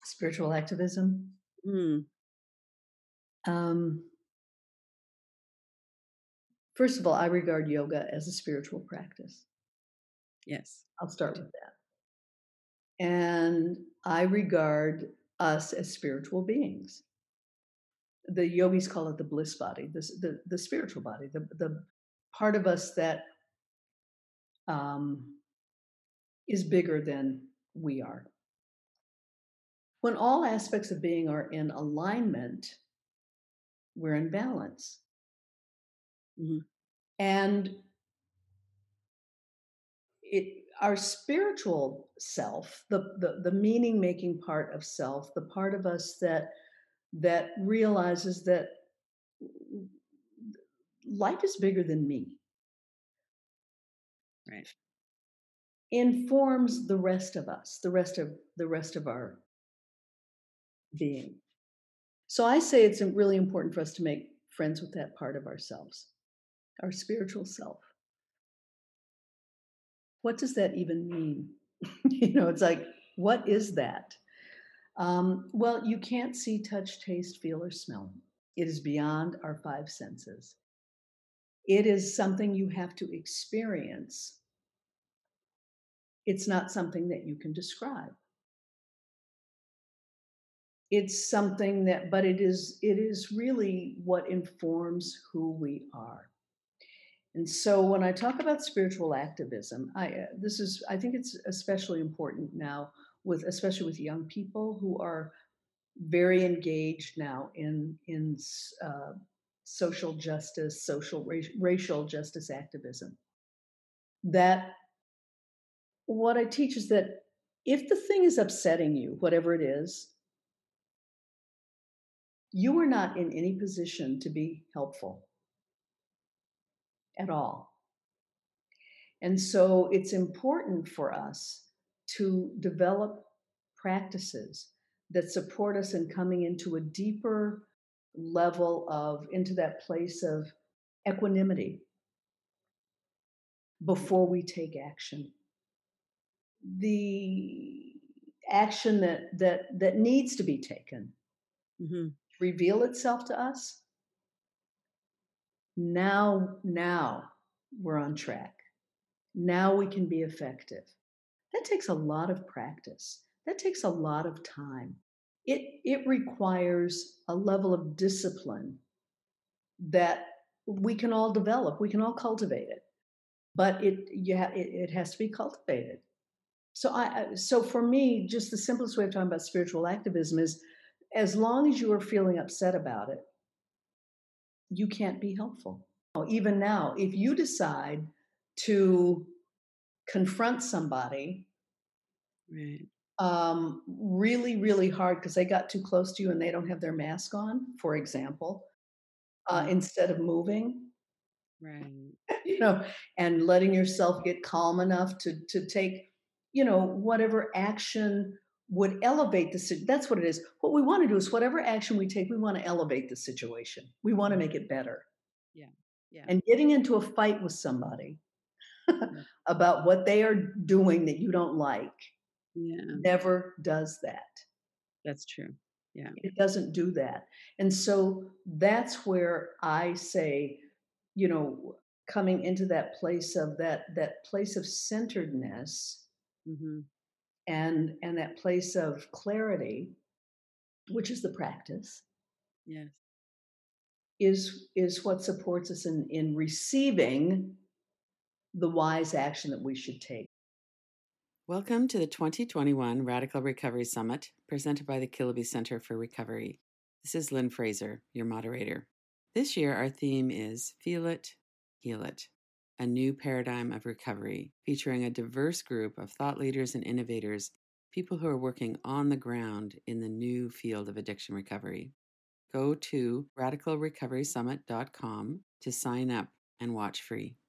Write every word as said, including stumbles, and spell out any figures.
Spiritual activism. Mm, Um, First of all, I regard yoga as a spiritual practice. yes. I'll Me start too. with that. And I regard us as spiritual beings. The yogis call it the bliss body, this, the, the spiritual body, the, the part of us that um, is bigger than we are. When all aspects of being are in alignment, we're in balance. Mhm. And it our spiritual self, the the, the meaning making part of self, the part of us that that realizes that life is bigger than me, Right. informs the rest of us, the rest of the rest of our being. So I say it's really important for us to make friends with that part of ourselves, our spiritual self. What does that even mean? You know, it's like, what is that? Um, well, you can't see, touch, taste, feel, or smell. It is beyond our five senses. It is something you have to experience. It's not something that you can describe. It's something that, but it is, it is really what informs who we are. And so when I talk about spiritual activism, I uh, this is I think it's especially important now with especially with young people who are very engaged now in in uh, social justice, social ra- racial justice activism. That what I teach is that if the thing is upsetting you, whatever it is, you are not in any position to be helpful at all. And so it's important for us to develop practices that support us in coming into a deeper level of, into that place of equanimity before we take action. The action that, that, that needs to be taken Mhm. reveal itself to us. Now, now we're on track. Now we can be effective. That takes a lot of practice. That takes a lot of time. It it requires a level of discipline that we can all develop. We can all cultivate it, but it yeah it, it has to be cultivated. So I I- so for me, just the simplest way of talking about spiritual activism is, as long as you are feeling upset about it, you can't be helpful. Even now, if you decide to confront somebody Right. um, really, really hard because they got too close to you and they don't have their mask on, for example, uh, Mm. instead of moving, Right. you know, and letting yourself get calm enough to to take, you know, whatever action would elevate the situation. That's what it is. What we want to do is whatever action we take, we want to elevate the situation. We want to Mm. make it better. Yeah. Yeah. And getting into a fight with somebody Mm. about what they are doing that you don't like Yeah. never does that. That's true. Yeah. It doesn't do that. And so that's where I say, you know, coming into that place of that that place of centeredness Mhm. and and that place of clarity, which is the practice, Yes. is is what supports us in in receiving the wise action that we should take. Welcome to the twenty twenty-one Radical Recovery Summit, presented by the Kilby Center for Recovery. This is Lynn Fraser, your moderator. This year, our theme is Feel It, Heal It, a new paradigm of recovery, featuring a diverse group of thought leaders and innovators, people who are working on the ground in the new field of addiction recovery. Go to radical recovery summit dot com to sign up and watch free.